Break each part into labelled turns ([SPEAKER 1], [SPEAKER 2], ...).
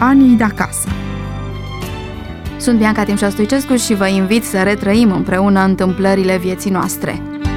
[SPEAKER 1] Anii de acasă. Sunt Bianca Timșa Stoicescu și vă invit să retrăim împreună întâmplările vieții noastre.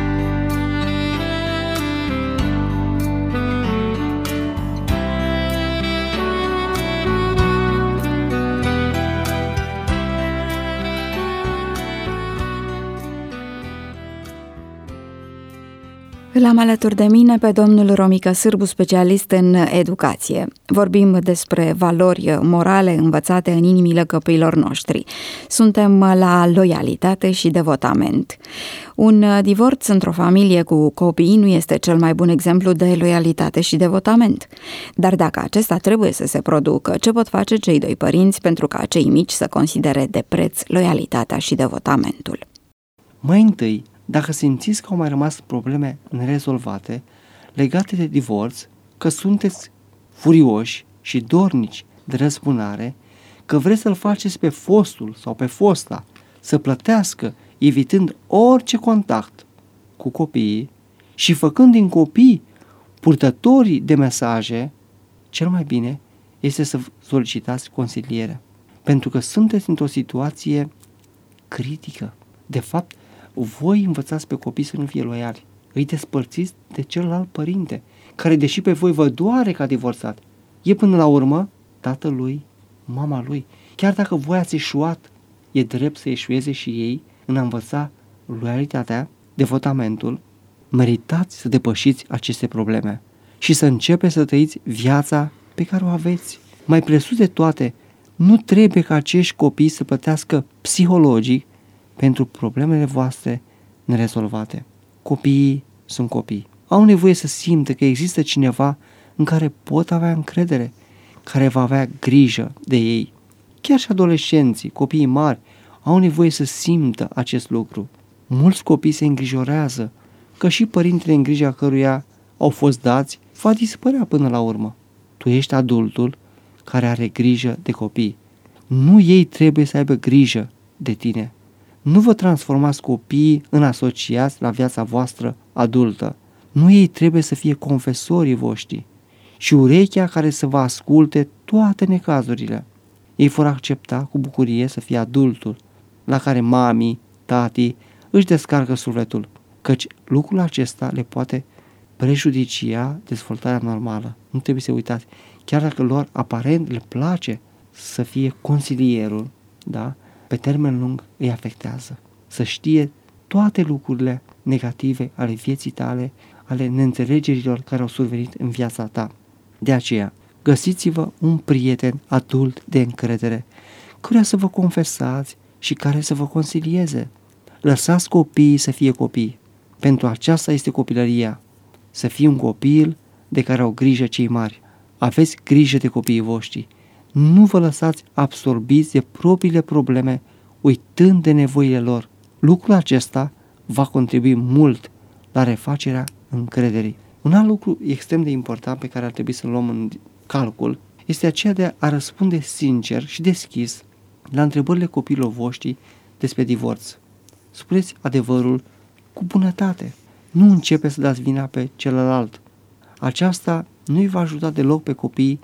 [SPEAKER 1] Îl am alături de mine pe domnul Romică Sârbu, specialist în educație. Vorbim despre valori morale învățate în inimile copiilor noștri. Suntem la loialitate și devotament. Un divorț într-o familie cu copii nu este cel mai bun exemplu de loialitate și devotament. Dar dacă acesta trebuie să se producă, ce pot face cei doi părinți pentru ca cei mici să considere de preț loialitatea și devotamentul?
[SPEAKER 2] Mai întâi, dacă simțiți că au mai rămas probleme nerezolvate legate de divorț, că sunteți furioși și dornici de răzbunare, că vreți să-l faceți pe fostul sau pe fosta să plătească, evitând orice contact cu copiii și făcând din copii purtătorii de mesaje, cel mai bine este să solicitați consiliere, pentru că sunteți într-o situație critică. De fapt, voi învățați pe copii să nu fie loiali. Îi despărțiți de celălalt părinte, care, deși pe voi vă doare că a divorțat, e până la urmă tatăl lui, mama lui. Chiar dacă voi ați eșuat, e drept să eșueze și ei în a învăța loialitatea, devotamentul. Meritați să depășiți aceste probleme și să începeți să trăiți viața pe care o aveți. Mai presus de toate, nu trebuie ca acești copii să plătească psihologic pentru problemele voastre nerezolvate. Copiii sunt copii. Au nevoie să simtă că există cineva în care pot avea încredere, care va avea grijă de ei. Chiar și adolescenții, copiii mari, au nevoie să simtă acest lucru. Mulți copii se îngrijorează că și părintele în grija căruia au fost dați va dispărea până la urmă. Tu ești adultul care are grijă de copii. Nu ei trebuie să aibă grijă de tine. Nu vă transformați copiii în asociați la viața voastră adultă. Nu ei trebuie să fie confesorii voștri și urechea care să vă asculte toate necazurile. Ei vor accepta cu bucurie să fie adultul la care mami, tati își descarcă sufletul, căci lucrul acesta le poate prejudicia dezvoltarea normală. Nu trebuie să uitați, chiar dacă lor aparent le place să fie consilierul, da? Pe termen lung îi afectează. Să știe toate lucrurile negative ale vieții tale, ale neînțelegerilor care au survenit în viața ta. De aceea, găsiți-vă un prieten adult de încredere, căruia să vă confesați și care să vă consilieze. Lăsați copiii să fie copii. Pentru aceasta este copilăria. Să fii un copil de care au grijă cei mari. Aveți grijă de copiii voștri. Nu vă lăsați absorbiți de propriile probleme, uitând de nevoile lor. Lucrul acesta va contribui mult la refacerea încrederii. Un alt lucru extrem de important pe care ar trebui să-l luăm în calcul este aceea de a răspunde sincer și deschis la întrebările copiilor voștri despre divorț. Spuneți adevărul cu bunătate. Nu începe să dați vina pe celălalt. Aceasta nu îi va ajuta deloc pe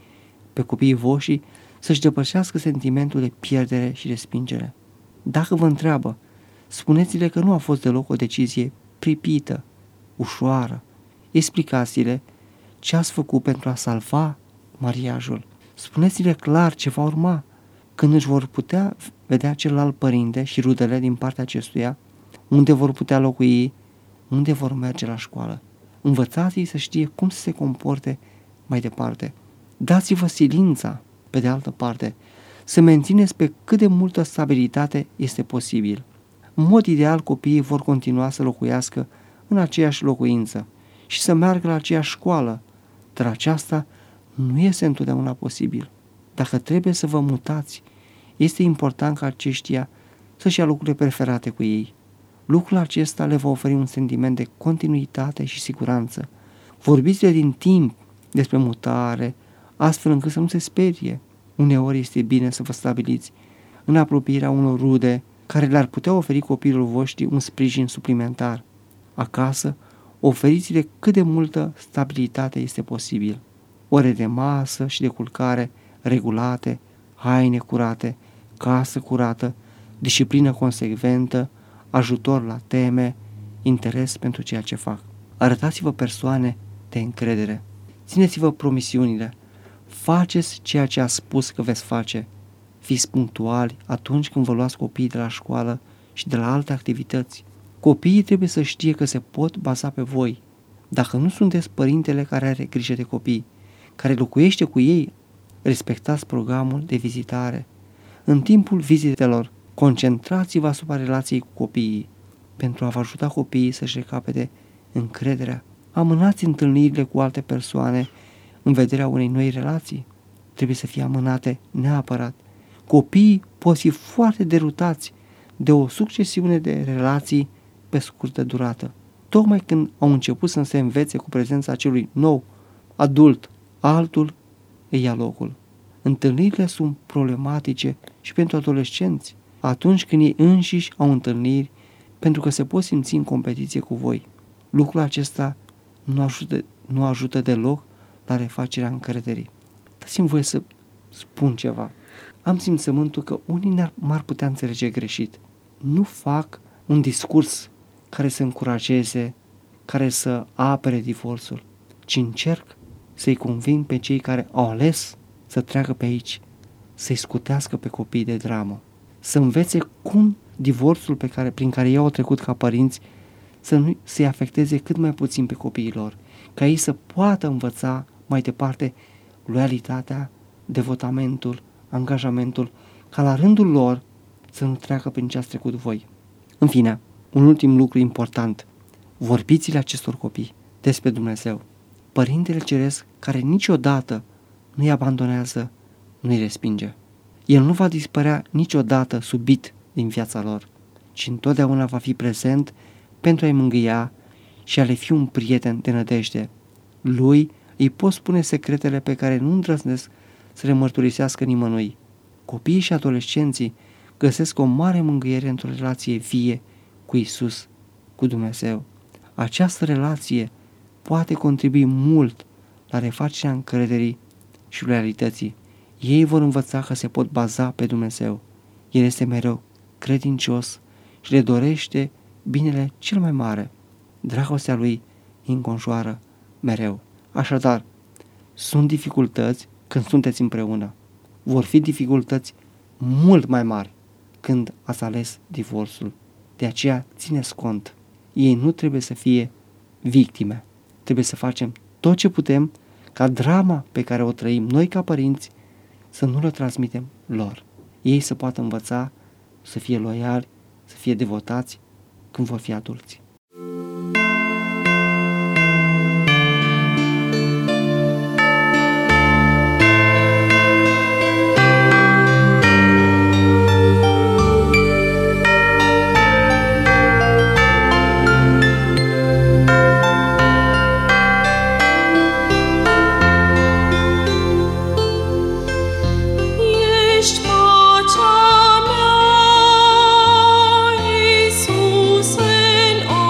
[SPEAKER 2] copiii voștri să-și depășească sentimentul de pierdere și respingere. Dacă vă întreabă, spuneți-le că nu a fost deloc o decizie pripită, ușoară. Explicați-le ce ați făcut pentru a salva mariajul. Spuneți-le clar ce va urma, când își vor putea vedea celălalt părinte și rudele din partea acestuia, unde vor putea locui, unde vor merge la școală. Învățați-i să știe cum să se comporte mai departe. Dați-vă silința, pe de altă parte, să mențineți pe cât de multă stabilitate este posibil. În mod ideal, copiii vor continua să locuiască în aceeași locuință și să meargă la aceeași școală, dar aceasta nu este întotdeauna posibil. Dacă trebuie să vă mutați, este important ca aceștia să-și ia lucrurile preferate cu ei. Lucrul acesta le va oferi un sentiment de continuitate și siguranță. Vorbiți-le din timp despre mutare, astfel încât să nu se sperie. Uneori este bine să vă stabiliți în apropierea unor rude care le-ar putea oferi copilul voștri un sprijin suplimentar. Acasă, oferiți-le cât de multă stabilitate este posibil. Ore de masă și de culcare regulate, haine curate, casă curată, disciplină consecventă, ajutor la teme, interes pentru ceea ce fac. Arătați-vă persoane de încredere. Țineți-vă promisiunile. Faceți ceea ce a spus că veți face. Fiți punctuali atunci când vă luați copiii de la școală și de la alte activități. Copiii trebuie să știe că se pot baza pe voi. Dacă nu sunteți părintele care are grijă de copii, care locuiește cu ei, respectați programul de vizitare. În timpul vizitelor, concentrați-vă asupra relației cu copiii pentru a vă ajuta copiii să-și recapete încrederea. Amânați întâlnirile cu alte persoane în vederea unei noi relații. Trebuie să fie amânate neapărat. Copiii pot fi foarte derutați de o succesiune de relații pe scurtă durată. Tocmai când au început să se învețe cu prezența celui nou adult, altul îi ia locul. Întâlnirile sunt problematice și pentru adolescenți, atunci când ei înșiși au întâlniri pentru că se pot simți în competiție cu voi. Lucrul acesta nu ajută deloc la refacerea încrederii. Dați-mi voie să spun ceva. Am simțământul că unii m-ar putea înțelege greșit. Nu fac un discurs care să încurajeze, care să apere divorțul, ci încerc să-i conving pe cei care au ales să treacă pe aici, să-i scutească pe copiii de dramă, să învețe cum divorțul prin care ei au trecut ca părinți să-i afecteze cât mai puțin pe copiii lor, ca ei să poată învăța mai departe loialitatea, devotamentul, angajamentul, ca la rândul lor să nu treacă prin ce ați trecut voi. În fine, un ultim lucru important, vorbiți-le acestor copii despre Dumnezeu, Părintele Ceresc care niciodată nu-i abandonează, nu-i respinge. El nu va dispărea niciodată subit din viața lor, ci întotdeauna va fi prezent pentru a-i mângâia și a le fi un prieten de nădejde. Lui îi pot spune secretele pe care nu îndrăznesc să le mărturisească nimănui. Copiii și adolescenții găsesc o mare mângâiere într-o relație vie cu Isus, cu Dumnezeu. Această relație poate contribui mult la refacerea încrederii și loialității. Ei vor învăța că se pot baza pe Dumnezeu. El este mereu credincios și le dorește binele cel mai mare. Dragostea lui îi înconjoară mereu. Așadar, sunt dificultăți când sunteți împreună. Vor fi dificultăți mult mai mari când ați ales divorțul. De aceea țineți cont. Ei nu trebuie să fie victime. Trebuie să facem tot ce putem ca drama pe care o trăim noi ca părinți să nu le transmitem lor. Ei să poată învăța să fie loiali, să fie devotați când vor fi adulți.
[SPEAKER 3] Iisuse, în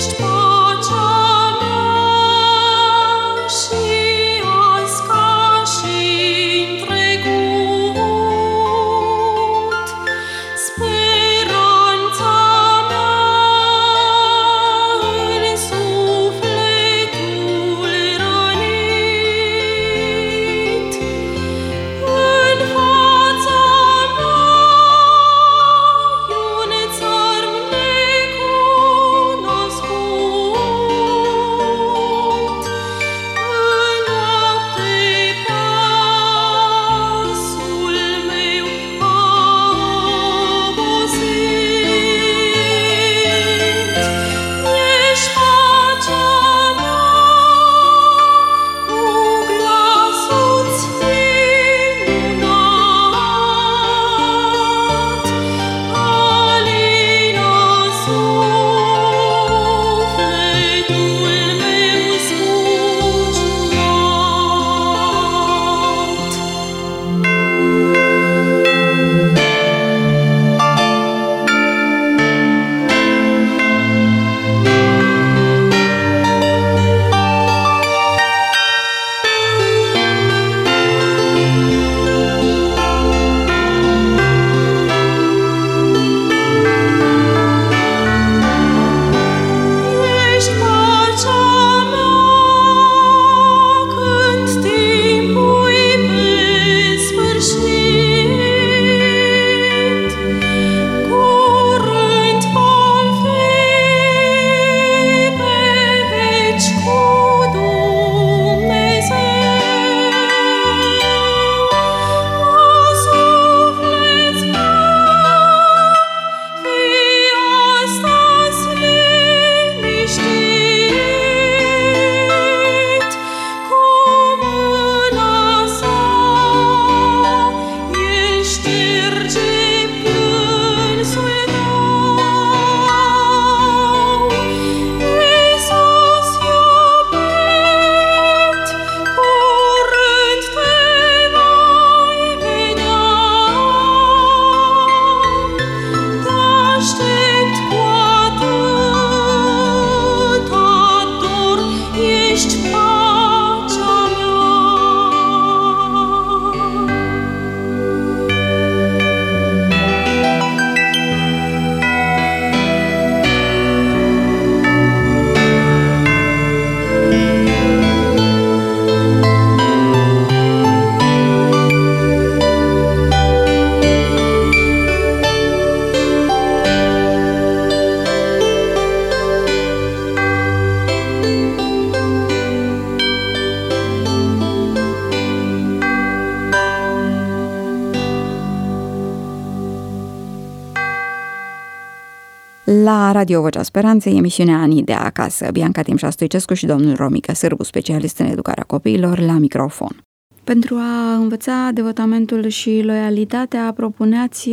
[SPEAKER 1] La Radio Vocea Speranței, emisiunea Anii de acasă. Bianca Timșa Stoicescu și domnul Romica Sârbu, specialist în educarea copiilor, la microfon. Pentru a învăța devotamentul și loialitatea, propuneați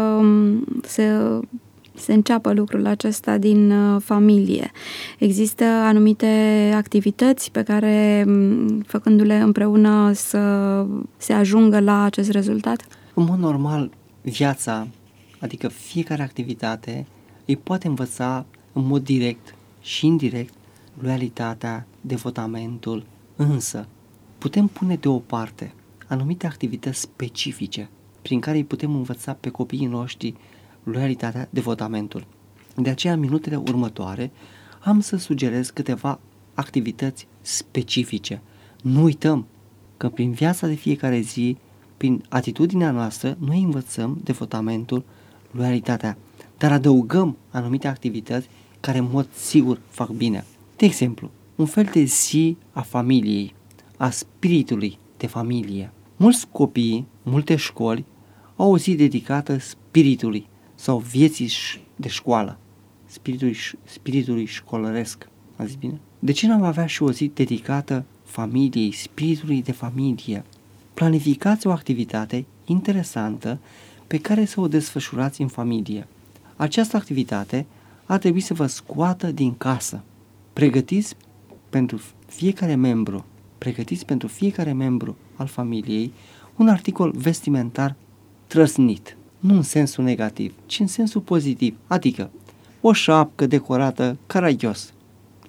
[SPEAKER 1] să se înceapă lucrul acesta din familie. Există anumite activități pe care, făcându-le împreună, să se ajungă la acest rezultat?
[SPEAKER 2] În mod normal, viața, adică fiecare activitate, îi poate învăța în mod direct și indirect loialitatea, devotamentul, însă putem pune deoparte anumite activități specifice prin care îi putem învăța pe copiii noștri loialitatea, devotamentul. De aceea, în minutele următoare, am să sugerez câteva activități specifice. Nu uităm că prin viața de fiecare zi, prin atitudinea noastră, noi învățăm devotamentul, loialitatea, dar adăugăm anumite activități care în mod sigur fac bine. De exemplu, un fel de zi a familiei, a spiritului de familie. Mulți copii, multe școli au o zi dedicată spiritului sau vieții de școală, spiritului școlăresc, a zis bine? De ce n-am avea și o zi dedicată familiei, spiritului de familie? Planificați o activitate interesantă pe care să o desfășurați în familie. Această activitate ar trebui să vă scoată din casă. Pregătiți pentru fiecare membru al familiei un articol vestimentar trăsnit, nu în sensul negativ, ci în sensul pozitiv, adică o șapcă decorată caragios,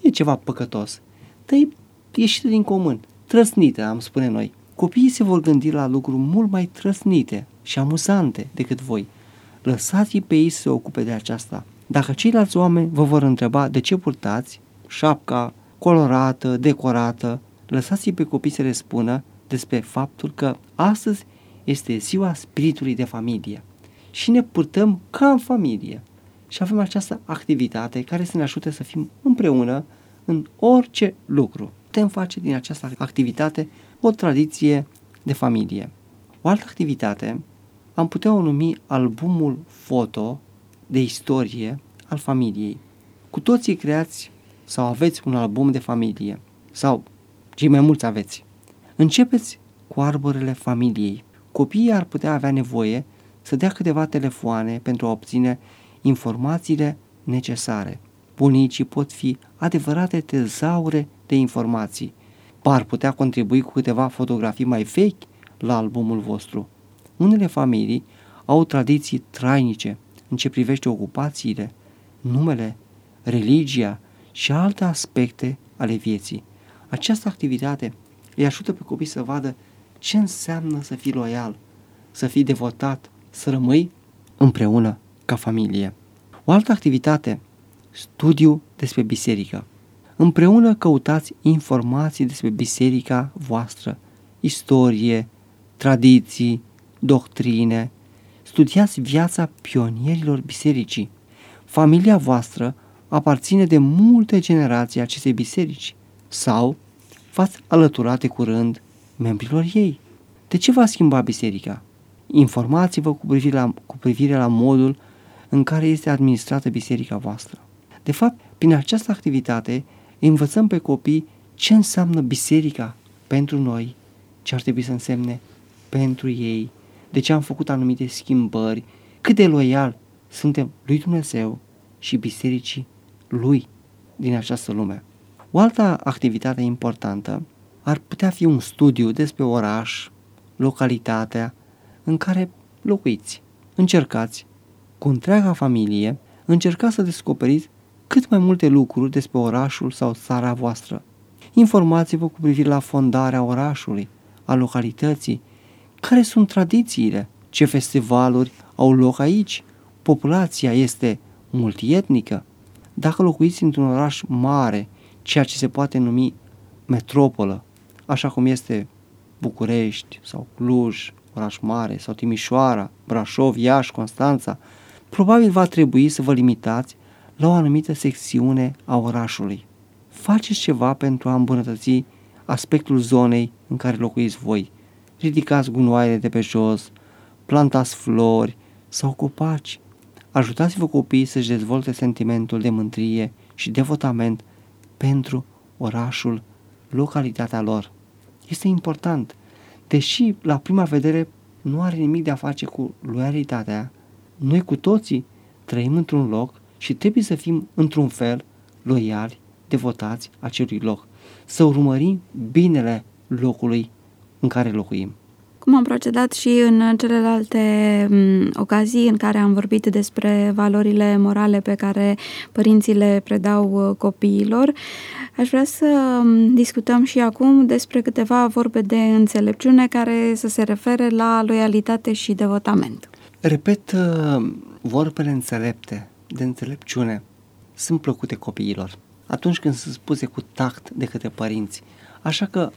[SPEAKER 2] e ceva păcătos, dar e ieșită din comun, trăsnită, am spune noi. Copiii se vor gândi la lucruri mult mai trăsnite și amuzante decât voi. Lăsați-i pe ei să se ocupe de aceasta. Dacă ceilalți oameni vă vor întreba de ce purtați șapca colorată, decorată, lăsați-i pe copii să le spună despre faptul că astăzi este ziua spiritului de familie și ne purtăm ca în familie și avem această activitate care să ne ajute să fim împreună în orice lucru. Putem face din această activitate o tradiție de familie. O altă activitate am putea o numi albumul foto de istorie al familiei. Cu toții creați sau aveți un album de familie sau cei mai mulți aveți. Începeți cu arborele familiei. Copiii ar putea avea nevoie să dea câteva telefoane pentru a obține informațiile necesare. Bunicii pot fi adevărate tezaure de informații. Ar putea contribui cu câteva fotografii mai vechi la albumul vostru. Unele familii au tradiții trainice în ce privește ocupațiile, numele, religia și alte aspecte ale vieții. Această activitate îi ajută pe copii să vadă ce înseamnă să fii loial, să fii devotat, să rămâi împreună ca familie. O altă activitate, studiu despre biserică. Împreună căutați informații despre biserica voastră, istorie, tradiții, doctrine. Studiați viața pionierilor bisericii. Familia voastră aparține de multe generații acestei biserici sau v-ați alăturat de curând membrilor ei. De ce va schimba biserica? Informați-vă cu privire la modul în care este administrată biserica voastră. De fapt, prin această activitate învățăm pe copii ce înseamnă biserica pentru noi, ce ar trebui să însemne pentru ei, de ce am făcut anumite schimbări, cât de loial suntem lui Dumnezeu și bisericii lui din această lume. O altă activitate importantă ar putea fi un studiu despre oraș, localitatea în care locuiți. Încercați, cu întreaga familie, încercați să descoperiți cât mai multe lucruri despre orașul sau țara voastră. Informați-vă cu privire la fondarea orașului, a localității, care sunt tradițiile, ce festivaluri au loc aici, populația este multietnică. Dacă locuiți într-un oraș mare, ceea ce se poate numi metropolă, așa cum este București sau Cluj, oraș mare, sau Timișoara, Brașov, Iași, Constanța, probabil va trebui să vă limitați la o anumită secțiune a orașului. Faceți ceva pentru a îmbunătăți aspectul zonei în care locuiți voi. Ridicați gunoaiele de pe jos, plantați flori sau copaci. Ajutați-vă copiii să-și dezvolte sentimentul de mândrie și devotament pentru orașul, localitatea lor. Este important, deși la prima vedere nu are nimic de a face cu loialitatea, noi cu toții trăim într-un loc și trebuie să fim într-un fel loiali, devotați acelui loc, să urmărim binele locului în care locuim.
[SPEAKER 1] Cum am procedat și în celelalte ocazii în care am vorbit despre valorile morale pe care părinții le predau copiilor, aș vrea să discutăm și acum despre câteva vorbe de înțelepciune care să se refere la loialitate și devotament.
[SPEAKER 2] Repet, vorbele înțelepte de înțelepciune sunt plăcute copiilor atunci când sunt spuse cu tact de către părinți. Așa că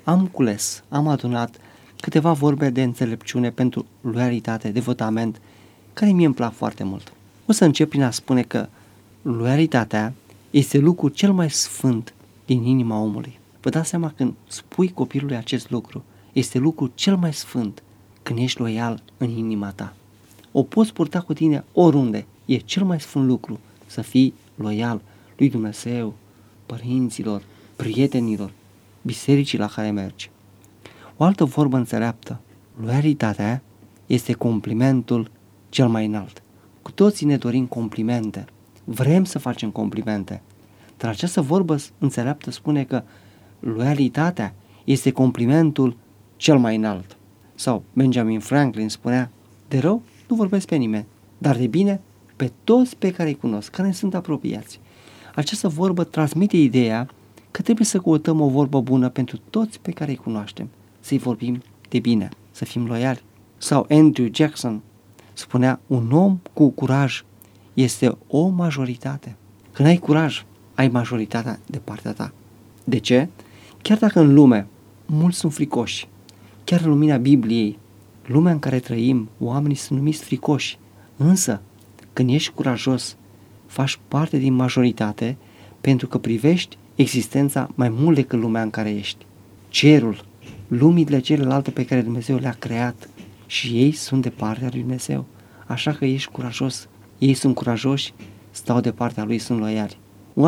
[SPEAKER 2] am adunat câteva vorbe de înțelepciune pentru loialitate, devotament, care mie îmi plac foarte mult. O să încep prin a spune că loialitatea este lucrul cel mai sfânt din inima omului. Vă dați seama când spui copilului acest lucru, este lucrul cel mai sfânt când ești loial în inima ta. O poți purta cu tine oriunde, e cel mai sfânt lucru să fii loial lui Dumnezeu, părinților, prietenilor, bisericii la care mergi. O altă vorbă înțeleaptă, loialitatea este complimentul cel mai înalt. Cu toții ne dorim complimente, vrem să facem complimente, dar această vorbă înțeleaptă spune că loialitatea este complimentul cel mai înalt. Sau Benjamin Franklin spunea, de rău nu vorbesc pe nimeni, dar de bine pe toți pe care îi cunosc, care sunt apropiați. Această vorbă transmite ideea că trebuie să căutăm o vorbă bună pentru toți pe care îi cunoaștem, să-i vorbim de bine, să fim loiali. Sau Andrew Jackson spunea, un om cu curaj este o majoritate. Când ai curaj, ai majoritatea de partea ta. De ce? Chiar dacă în lume mulți sunt fricoși, chiar în lumina Bibliei, lumea în care trăim, oamenii sunt numiți fricoși, însă când ești curajos, faci parte din majoritate pentru că privești existența mai mult decât lumea în care ești. Cerul, lumile celelalte pe care Dumnezeu le-a creat și ei sunt de partea lui Dumnezeu. Așa că ești curajos. Ei sunt curajoși, stau de partea lui, sunt loiali.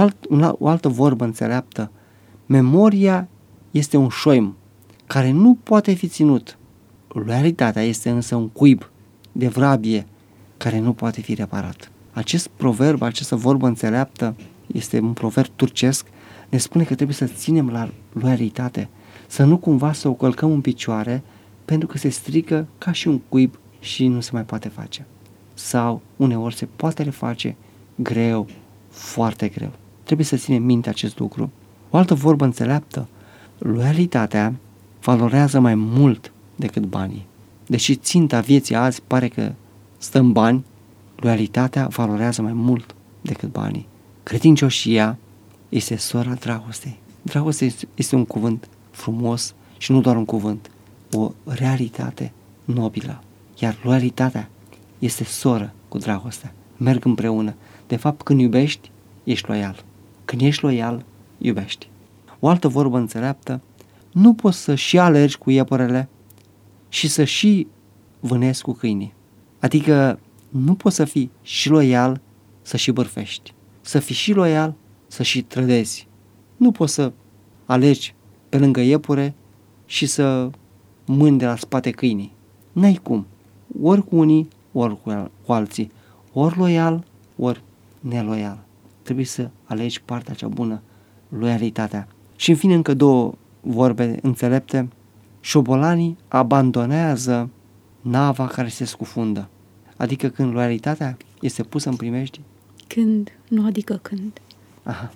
[SPEAKER 2] O altă vorbă înțeleaptă, memoria este un șoim care nu poate fi ținut. Loialitatea este însă un cuib de vrabie care nu poate fi reparat. Acest proverb, această vorbă înțeleaptă, este un proverb turcesc, ne spune că trebuie să ținem la loialitate, să nu cumva să o călcăm în picioare pentru că se strică ca și un cuib și nu se mai poate face. Sau uneori se poate reface greu, foarte greu. Trebuie să ținem minte acest lucru. O altă vorbă înțeleaptă, loialitatea valorează mai mult decât banii. Deși ținta vieții azi pare că stă în bani, loialitatea valorează mai mult decât banii. Credincioșia este sora dragostei. Dragostea este un cuvânt frumos și nu doar un cuvânt, o realitate nobilă. Iar loialitatea este soră cu dragostea. Merg împreună. De fapt, când iubești, ești loial. Când ești loial, iubești. O altă vorbă înțeleaptă, nu poți să și alergi cu iepurele și să și vânezi cu câinii. Adică nu poți să fii și loial să și bârfești. Să fii și loial să și trădezi. Nu poți să alergi pe lângă iepure și să mâni de la spate câinii. N-ai cum. Ori cu unii, ori cu alții. Ori loial, ori neloial. Trebuie să alegi partea cea bună, loialitatea. Și în fine încă două vorbe înțelepte. Șobolanii abandonează nava care se scufundă. Adică când loialitatea este pusă în primejdie.
[SPEAKER 1] Când, nu adică când.
[SPEAKER 2] Aha.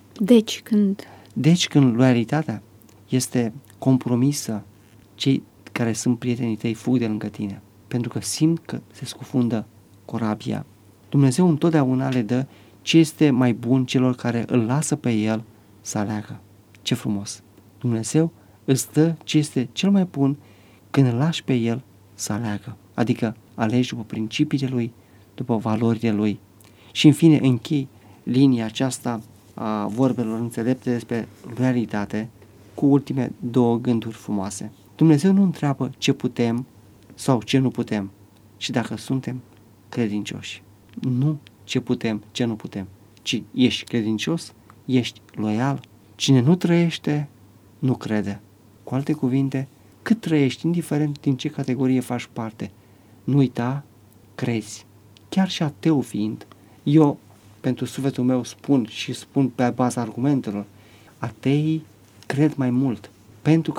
[SPEAKER 1] Deci când
[SPEAKER 2] loialitatea este compromisă, cei care sunt prietenii tăi fug de lângă tine. Pentru că simt că se scufundă corabia. Dumnezeu întotdeauna le dă ce este mai bun celor care îl lasă pe El să aleagă. Ce frumos! Dumnezeu îți dă ce este cel mai bun când îl lași pe El să aleagă. Adică alegi după principiile Lui, după valorile Lui. Și în fine închei linia aceasta a vorbelor înțelepte despre loialitate cu ultime două gânduri frumoase. Dumnezeu nu întreabă ce putem sau ce nu putem și dacă suntem credincioși. Nu ce putem, ce nu putem, ci ești credincios, ești loial. Cine nu trăiește, nu crede. Cu alte cuvinte, cât trăiești, indiferent din ce categorie faci parte, nu uita, crezi. Chiar și ateu fiind, eu, pentru sufletul meu, spun pe baza argumentelor, ateii cred mai mult. Pentru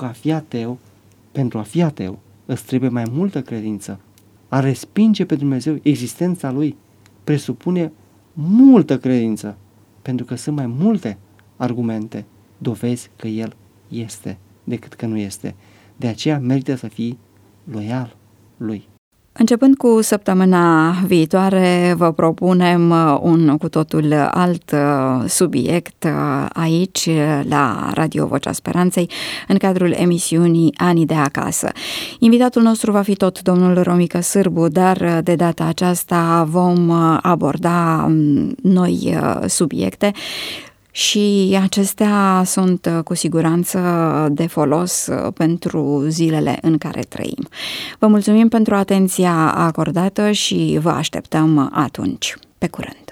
[SPEAKER 2] a fi ateu, îți trebuie mai multă credință. A respinge pe Dumnezeu, existența Lui, presupune multă credință, pentru că sunt mai multe argumente, dovezi că El este decât că nu este. De aceea merită să fii loial Lui.
[SPEAKER 1] Începând cu săptămâna viitoare, vă propunem un cu totul alt subiect aici, la Radio Vocea Speranței, în cadrul emisiunii Anii de acasă. Invitatul nostru va fi tot domnul Romică Sârbu, dar de data aceasta vom aborda noi subiecte și acestea sunt cu siguranță de folos pentru zilele în care trăim. Vă mulțumim pentru atenția acordată și vă așteptăm atunci. Pe curând!